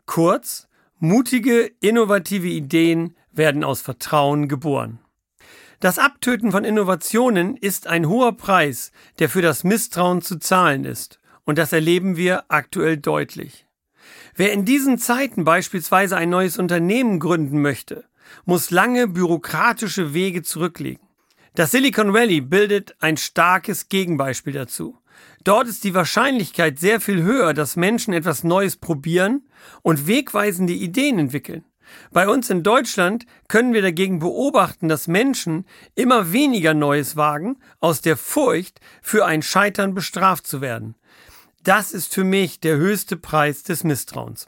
Kurz, mutige, innovative Ideen werden aus Vertrauen geboren. Das Abtöten von Innovationen ist ein hoher Preis, der für das Misstrauen zu zahlen ist. Und das erleben wir aktuell deutlich. Wer in diesen Zeiten beispielsweise ein neues Unternehmen gründen möchte, muss lange bürokratische Wege zurücklegen. Das Silicon Valley bildet ein starkes Gegenbeispiel dazu. Dort ist die Wahrscheinlichkeit sehr viel höher, dass Menschen etwas Neues probieren und wegweisende Ideen entwickeln. Bei uns in Deutschland können wir dagegen beobachten, dass Menschen immer weniger Neues wagen, aus der Furcht, für ein Scheitern bestraft zu werden. Das ist für mich der höchste Preis des Misstrauens.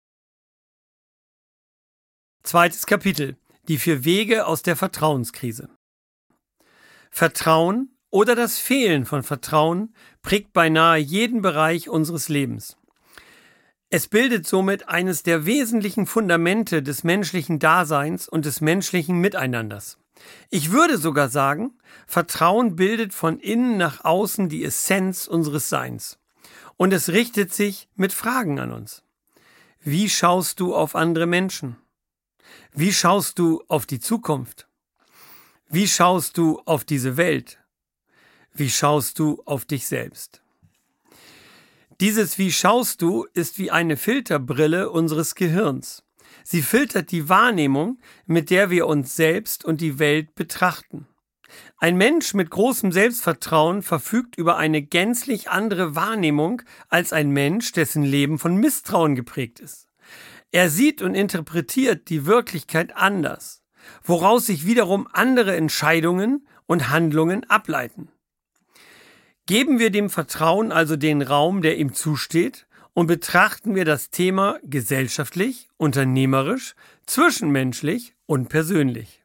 Zweites Kapitel: Die 4 Wege aus der Vertrauenskrise. Vertrauen oder das Fehlen von Vertrauen prägt beinahe jeden Bereich unseres Lebens. Es bildet somit eines der wesentlichen Fundamente des menschlichen Daseins und des menschlichen Miteinanders. Ich würde sogar sagen, Vertrauen bildet von innen nach außen die Essenz unseres Seins. Und es richtet sich mit Fragen an uns. Wie schaust du auf andere Menschen? Wie schaust du auf die Zukunft? Wie schaust du auf diese Welt? Wie schaust du auf dich selbst? Dieses Wie schaust du ist wie eine Filterbrille unseres Gehirns. Sie filtert die Wahrnehmung, mit der wir uns selbst und die Welt betrachten. Ein Mensch mit großem Selbstvertrauen verfügt über eine gänzlich andere Wahrnehmung als ein Mensch, dessen Leben von Misstrauen geprägt ist. Er sieht und interpretiert die Wirklichkeit anders, woraus sich wiederum andere Entscheidungen und Handlungen ableiten. Geben wir dem Vertrauen also den Raum, der ihm zusteht, und betrachten wir das Thema gesellschaftlich, unternehmerisch, zwischenmenschlich und persönlich.